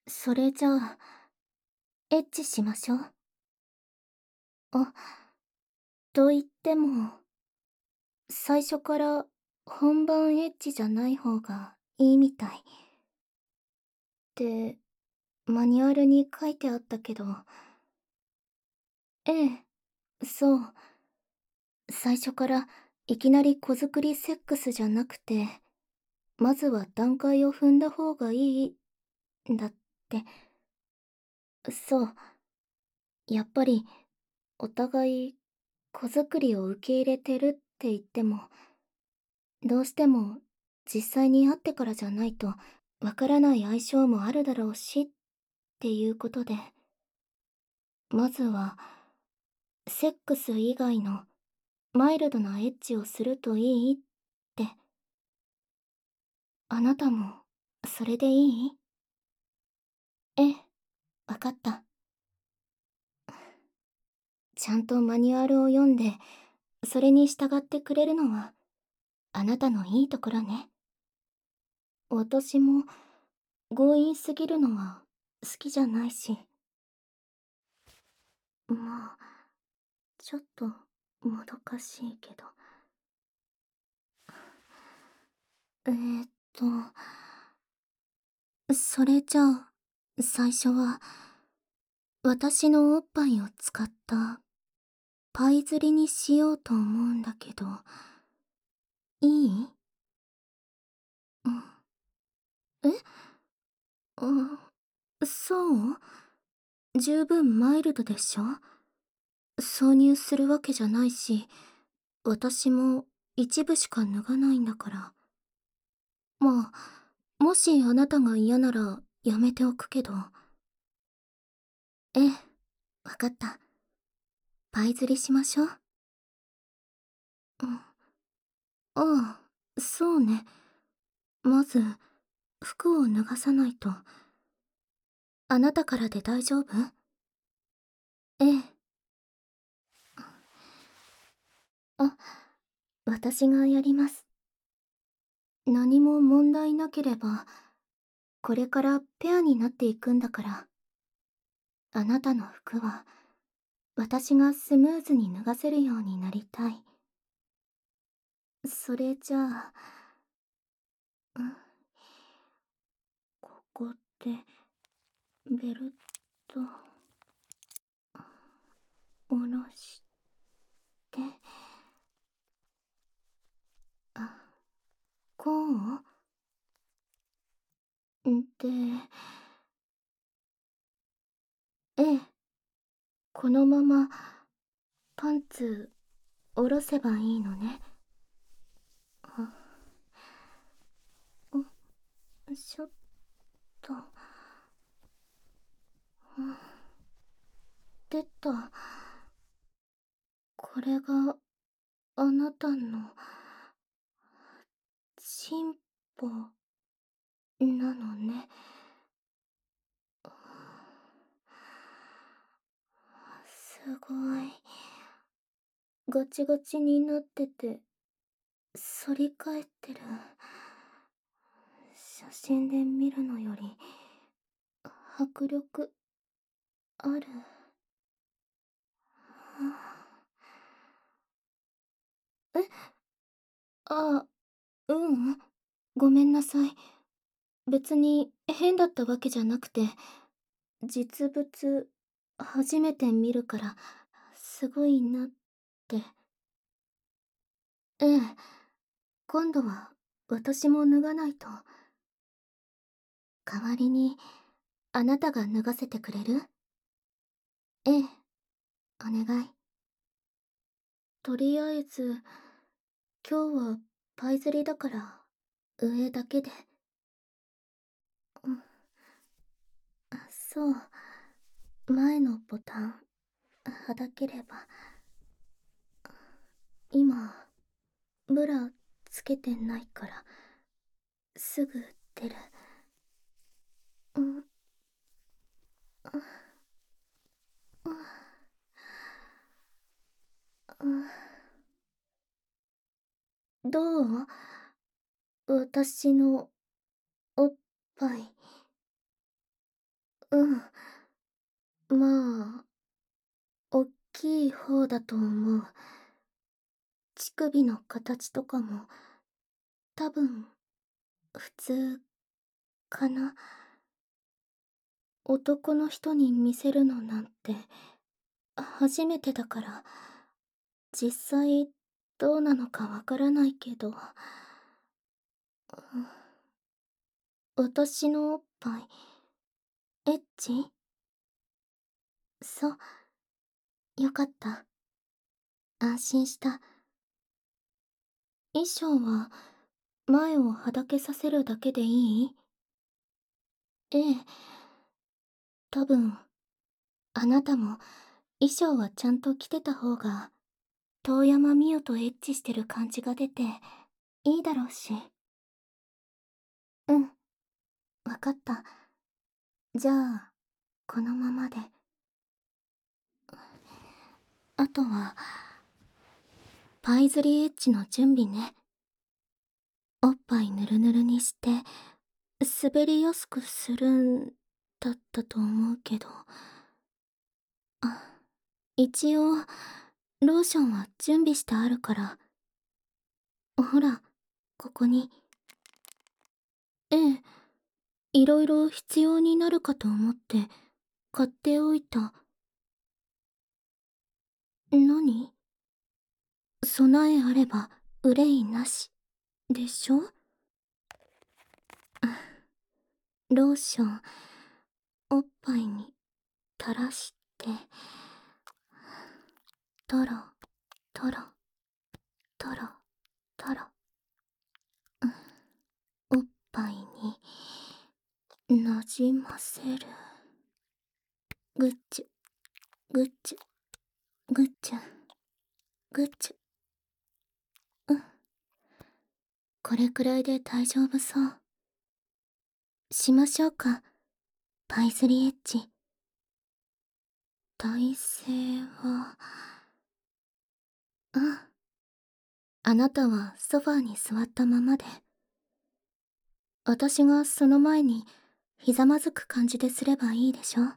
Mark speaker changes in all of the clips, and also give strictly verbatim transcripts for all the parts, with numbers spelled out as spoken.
Speaker 1: それじゃあ、エッチしましょう。あ、と言っても、最初から本番エッチじゃない方がいいみたい。って、マニュアルに書いてあったけど。ええ、そう。最初からいきなり子作りセックスじゃなくて、まずは段階を踏んだ方がいい、だって。そう。やっぱり、お互い、子作りを受け入れてるって言っても、どうしても、実際に会ってからじゃないと、わからない相性もあるだろうし、っていうことで。まずは、セックス以外の、マイルドなエッチをするといいって。あなたも、それでいい？ええ、わかった。ちゃんとマニュアルを読んで、それに従ってくれるのは、あなたのいいところね。私も、強引すぎるのは、好きじゃないし。まあ、ちょっと、もどかしいけど。えーっと、それじゃあ、最初は、私のおっぱいを使った、パイ釣りにしようと思うんだけど、いい？うん。え？あ、そう？十分マイルドでしょ？挿入するわけじゃないし、私も一部しか脱がないんだから。まあ、もしあなたが嫌ならやめておくけど。ええ、わかった。パイ釣りしましょう。うん。ああ、そうね。まず、服を脱がさないと。あなたからで大丈夫？ええ。あ、私がやります。何も問題なければ、これからペアになっていくんだから。あなたの服は、私がスムーズに脱がせるようになりたい。それじゃあ、うん。ここで、ベルト、下ろして、あ、こうんで、ええ、このまま、パンツ、下ろせばいいのね。あ、ん、ちょっと、うん、出た。これが、あなたの、チンポ、なのね。すごい。ガチガチになってて、反り返ってる。写真で見るのより、迫力、ある。え？ああ、ううん。ごめんなさい。別に変だったわけじゃなくて、実物、初めて見るから、すごいなって。ええ、今度は私も脱がないと。代わりに、あなたが脱がせてくれる？ええ、お願い。とりあえず、今日はパイ釣りだから、上だけで。うん。あ、そう。前のボタン、はだければ。今、ブラつけてないから、すぐ出る。うん、うん、うん。どう？私の、おっぱい。 うん。まあ、おっきい方だと思う。乳首の形とかも、多分、普通、かな。男の人に見せるのなんて、初めてだから、実際、どうなのかわからないけど、私のおっぱい、エッチ？そう、よかった。安心した。衣装は、前をはだけさせるだけでいい？ええ。多分、あなたも、衣装はちゃんと着てた方が、遠山美代とエッチしてる感じが出て、いいだろうし。うん、わかった。じゃあ、このままで。あとは、パイズリーエッジの準備ね。おっぱいぬるぬるにして、滑りやすくするんだったと思うけど。あ、一応、ローションは準備してあるから。ほら、ここに。ええ、いろいろ必要になるかと思って、買っておいた。何？備えあれば憂いなし、でしょ？ローション、おっぱいに垂らして、トロ、トロ、トロ、トロ。おっぱいに、なじませる。ぐっちゅ、ぐっちゅ、ぐっちゅ、ぐっちゅ。うん。これくらいで大丈夫そう。しましょうか、パイズリーエッジ。体勢は、うん。あなたはソファーに座ったままで。私がその前にひざまずく感じですればいいでしょ？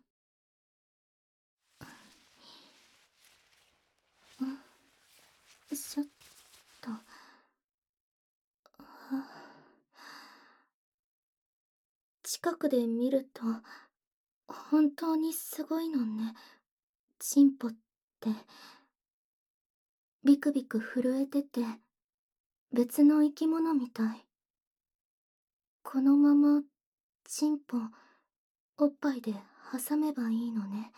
Speaker 1: うん。ちょっと。近くで見ると、本当にすごいのね。チンポって。ビクビク震えてて、別の生き物みたい。このまま、チンポ、おっぱいで挟めばいいのね。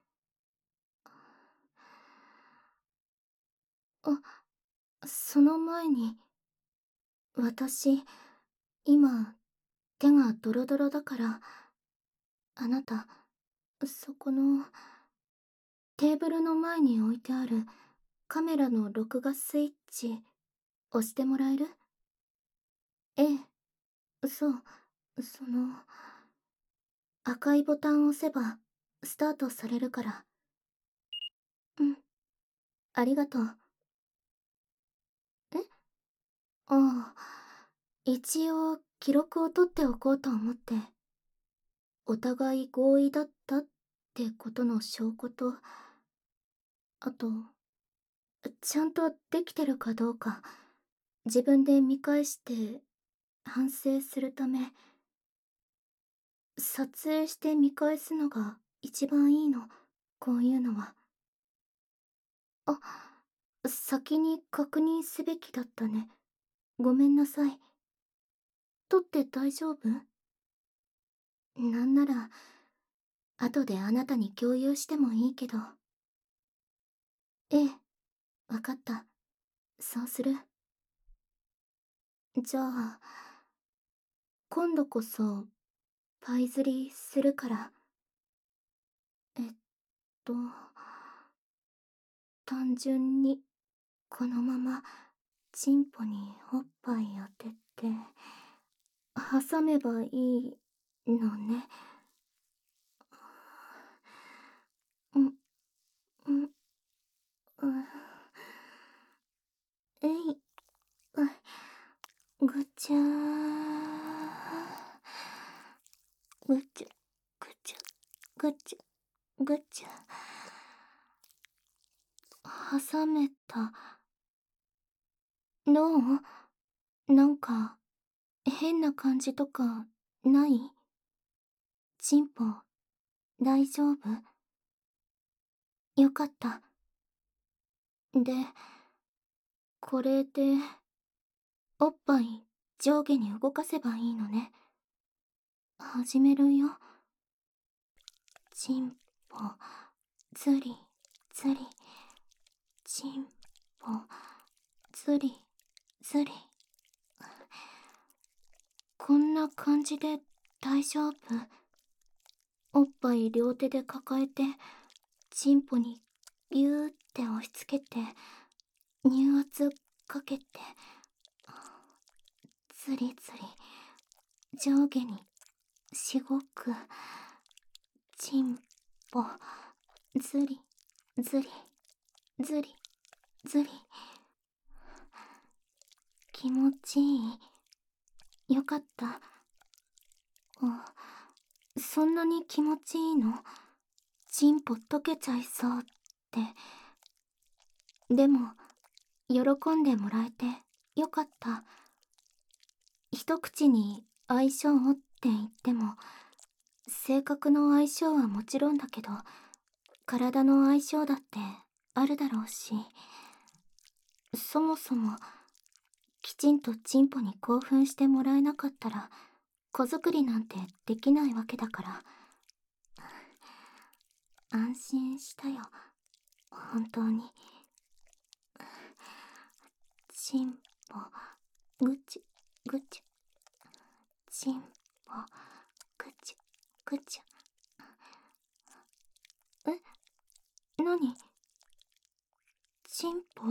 Speaker 1: あ、その前に、私、今、手がドロドロだから、あなた、そこの、テーブルの前に置いてあるカメラの録画スイッチ、押してもらえる？ええ、そう、その、赤いボタンを押せば、スタートされるから。うん、ありがとう。え？ああ、一応、記録を取っておこうと思って。お互い合意だったってことの証拠と、あと、ちゃんとできてるかどうか、自分で見返して反省するため、撮影して見返すのが一番いいの、こういうのは。あ、先に確認すべきだったね。ごめんなさい。撮って大丈夫？なんなら、後であなたに共有してもいいけど。ええ、わかった。そうする。じゃあ、今度こそ、パイ釣りするから。えっと、単純に、このまま、チンポにおっぱい当てて、挟めばいいのね。うん、うん、うん。えい、う、ぐちゃー。ぐちゃ、ぐちゃ。 ぐちゅぐちゅ。挟めた。どう？なんか変な感じとかない？チンポ大丈夫？よかった。で、これでおっぱい上下に動かせばいいのね。始めるよ。チンポずりずり、チンポずりずり。こんな感じで大丈夫？おっぱい両手で抱えてチンポにギューって押し付けて乳圧かけてずりずり上下にしごく。チンポずりずりずりずり。気持ちいい？よかった。あ、そんなに気持ちいいの？チンポ溶けちゃいそうって。でも喜んでもらえてよかった。一口に相性って言っても性格の相性はもちろんだけど体の相性だってあるだろうし、そもそもきちんとチンポに興奮してもらえなかったら子作りなんてできないわけだから。安心したよ、本当に。チンポぐちゅぐちゅ、チンポぐちゅぐちゅ。え、なに？チンポ？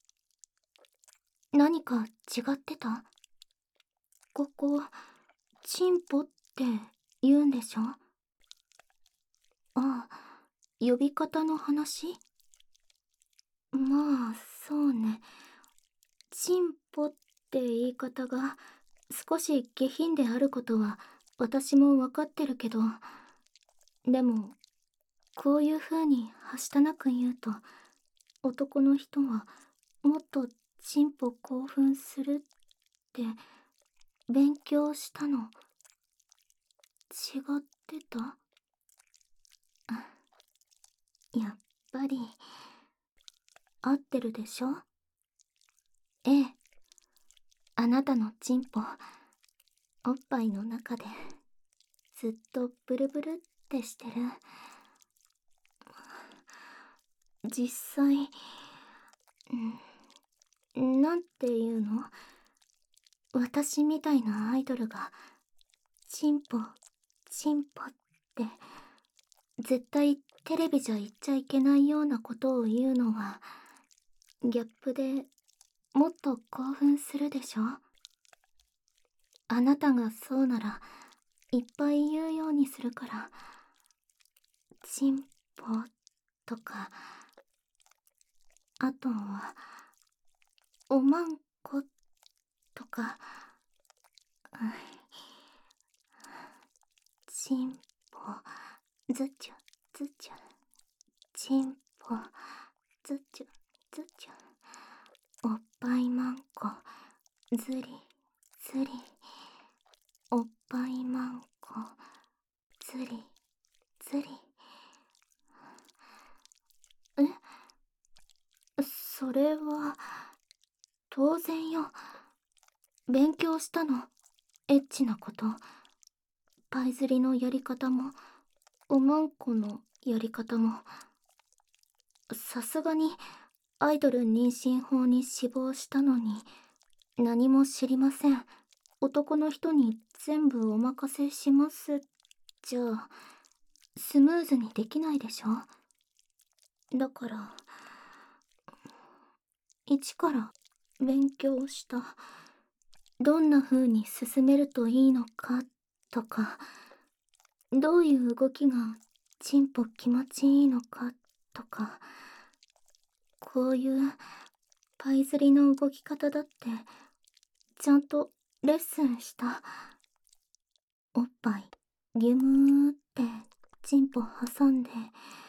Speaker 1: 何か違ってた？ここチンポって言うんでしょ？ああ、呼び方の話？まあそうね。チンポって言い方が少し下品であることは私も分かってるけど、でもこういう風にはしたなく言うと男の人はもっとチンポ興奮するって勉強したの。違ってた？やっぱり合ってるでしょ？ええ、あなたのチンポおっぱいの中でずっとブルブルってしてる。実際、んなんていうの？私みたいなアイドルがチンポチンポって絶対テレビじゃ言っちゃいけないようなことを言うのはギャップでもっと興奮するでしょ？あなたがそうならいっぱい言うようにするから。チンポとか、あとはおまんことか。チンポずちゅずちゅ、チンポずちゅずちゅ、おっぱいまんこずりずり、おっぱいまんこずりずり。え、それは当然よ。勉強したの、エッチなこと。パイ釣りのやり方もおまんこのやり方も。さすがにアイドル妊娠法に死亡したのに何も知りません、男の人に全部お任せしますじゃあスムーズにできないでしょ？だから一から勉強した。どんな風に進めるといいのかとか、どういう動きがチンポ気持ちいいのかとか、こういうパイ釣りの動き方だってちゃんとレッスンした。おっぱいギュムーってチンポ挟んで、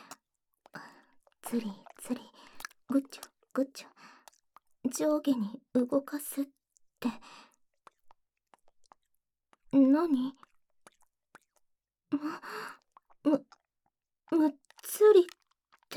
Speaker 1: ずりずり、ぐちゅぐちゅ、上下に動かすって。何？む、む、むっつりって、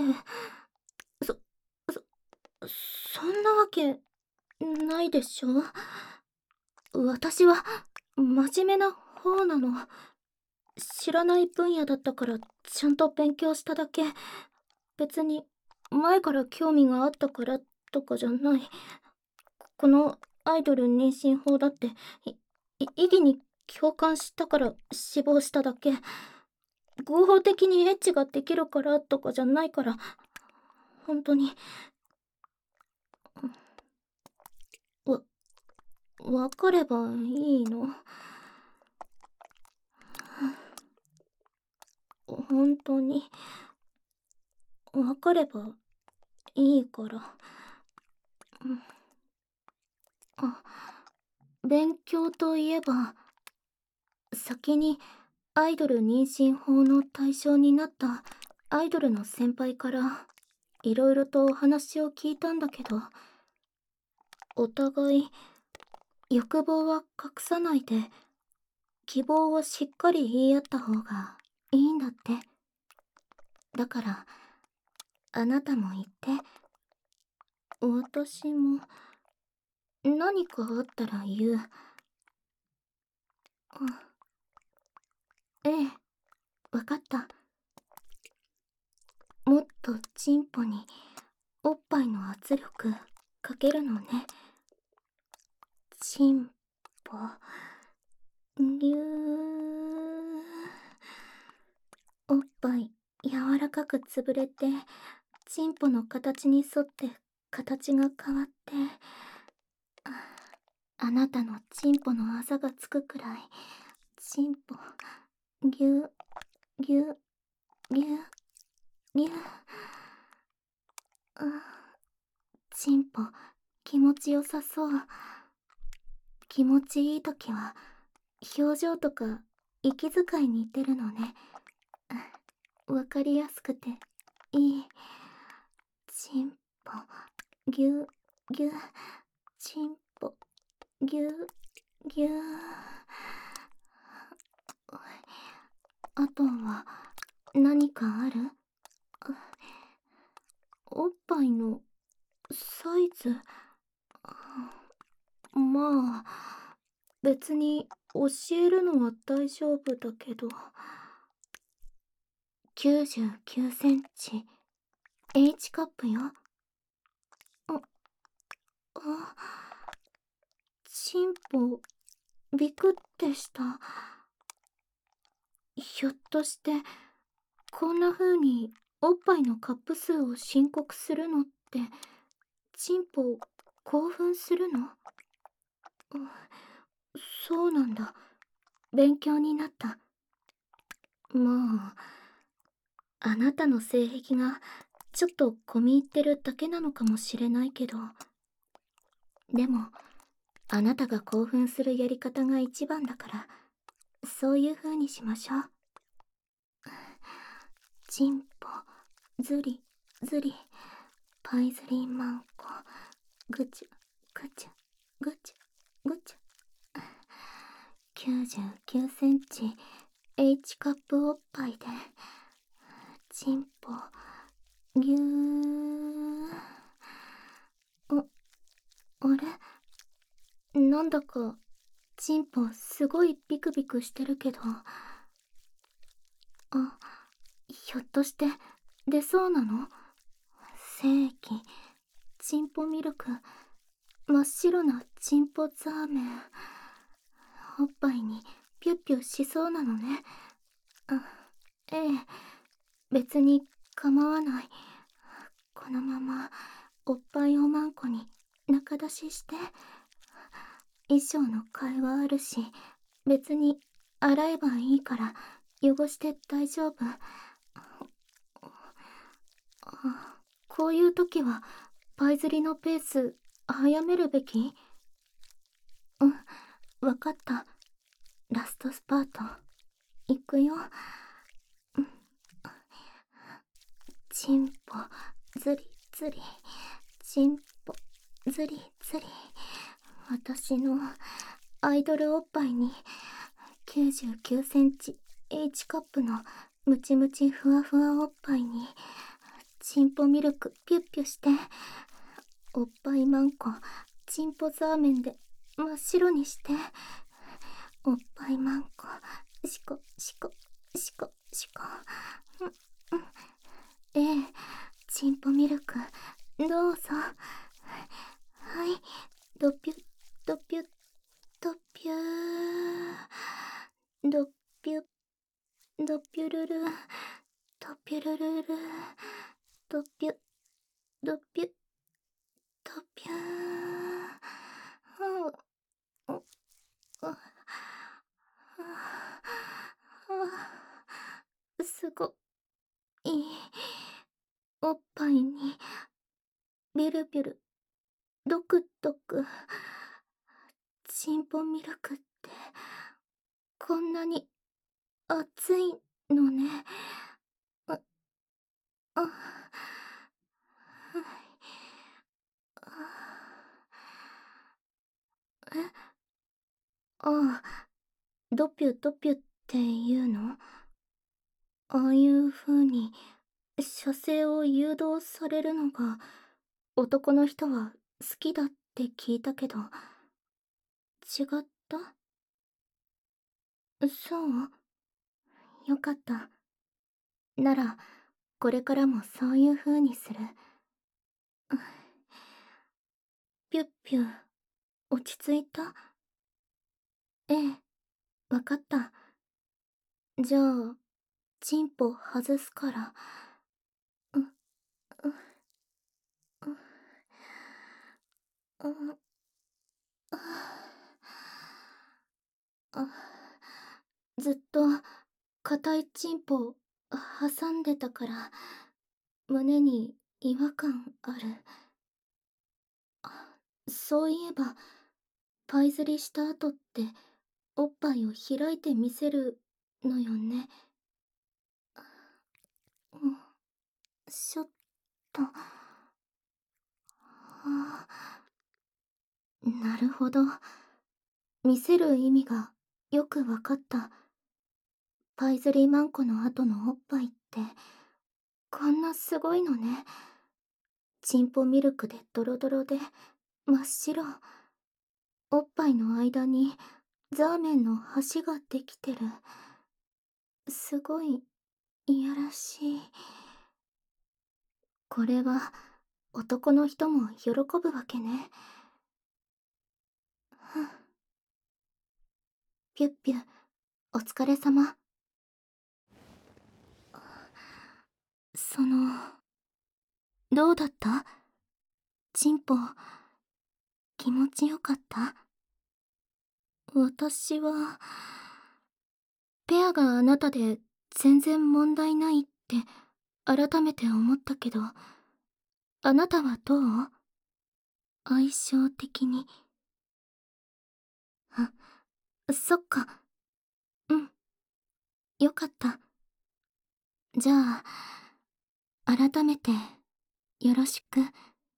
Speaker 1: そ、そ、そんなわけないでしょ。私は真面目な方なの。知らない分野だったからちゃんと勉強しただけ。別に前から興味があったからとかじゃない。このアイドル妊娠法だっていい意義に共感したから志望しただけ。合法的にエッチができるからとかじゃないから。本当にわ分かればいいの。本当に分かればいいから。あ、勉強といえば、先にアイドル妊娠法の対象になったアイドルの先輩からいろいろとお話を聞いたんだけど、お互い欲望は隠さないで希望をしっかり言い合った方がいいんだって。だからあなたも言って。私も何かあったら言う。あ、ええ、わかった。もっとチンポにおっぱいの圧力かけるのね。チンポ、ぎゅー。おっぱい柔らかく潰れて、チンポの形に沿って形が変わって、あ、あなたのチンポのあざがつくくらい、チンポ、ぎゅぎゅぎゅぎゅ。あ、チンポ気持ちよさそう。気持ちいいときは表情とか息遣いに出るのね。わかりやすくていい。チンポぎゅぎゅ、チンポぎゅぎゅ。あとは何かある？おっぱいのサイズ。まあ別に教えるのは大丈夫だけど。きゅうじゅうきゅうセンチ H カップよ。あ、あ、チンポビクってした。ひょっとしてこんな風におっぱいのカップ数を申告するのってチンポ興奮するの？そうなんだ。勉強になった。まああなたの性癖がちょっと込み入ってるだけなのかもしれないけど、でもあなたが興奮するやり方が一番だから、そういう風にしましょう。チンポズリズリ、パイズリンマンコ、ぐちゅぐちゅぐちゅぐちゅ。きゅうじゅうきゅうセンチ H カップおっぱいでチンポぎゅー。あ、あれ、なんだかチンポすごいビクビクしてるけど。あ、ひょっとして出そうなの？精液、チンポミルク、真っ白なチンポザーメン。おっぱいにピュッピュしそうなのね。あ、ええ、別に構わない。このままおっぱいおまんこに中出しして。衣装の替えはあるし、別に洗えばいいから汚して大丈夫。あ、こういう時はパイ釣りのペース早めるべき？うん、わかった。ラストスパートいくよ。 チンポズリズリ、チンポズリズリ。私のアイドルおっぱいにきゅうじゅうきゅうセンチ H カップのムチムチふわふわおっぱいにチンポミルクピュッピュして、おっぱいマンコチンポザーメンで真っ白にして、おっぱいマンコシコシコシコシコ。うんうん、ええ、チンポミルクどうぞ。はい、ドピュドピュドピュー、ドピュドピュルル、ドピュルルル、ドピュドピュドピュー。ああああ、すごいおっぱいにビルビルドクドク。チンポミルクってこんなに熱いのね。ああ、はい。え、ああ、ドピュドピュっていうの？ああいう風に射精を誘導されるのが男の人は好きだって聞いたけど、違った？そう？よかった。ならこれからもそういう風にする。ピュッピュ、落ち着いた？ええ、わかった。じゃあチンポ外すから。う、う、う、う、あ、ずっと硬いチンポを挟んでたから胸に違和感ある。あ、そういえばパイ釣りした後っておっぱいを開いて見せるのよね。うん、ちょっと。あ、なるほど。見せる意味がよくわかった。パイズリーマンコの後のおっぱいってこんなすごいのね。チンポミルクでドロドロで真っ白。おっぱいの間にザーメンの端ができてる。すごいいやらしい。これは男の人も喜ぶわけね。ふん。ピュッピュ、お疲れ様。その、どうだった？チンポ、気持ちよかった？私は、ペアがあなたで全然問題ないって改めて思ったけど、あなたはどう？相性的に。あ、そっか。うん。よかった。じゃあ、改めて、よろしく。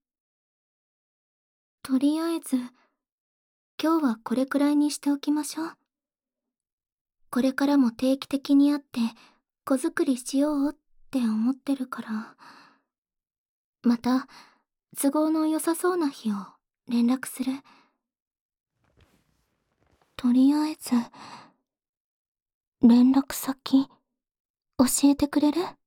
Speaker 1: とりあえず、今日はこれくらいにしておきましょう。これからも定期的に会って、子作りしようって思ってるから。また、都合の良さそうな日を連絡する。とりあえず、連絡先、教えてくれる？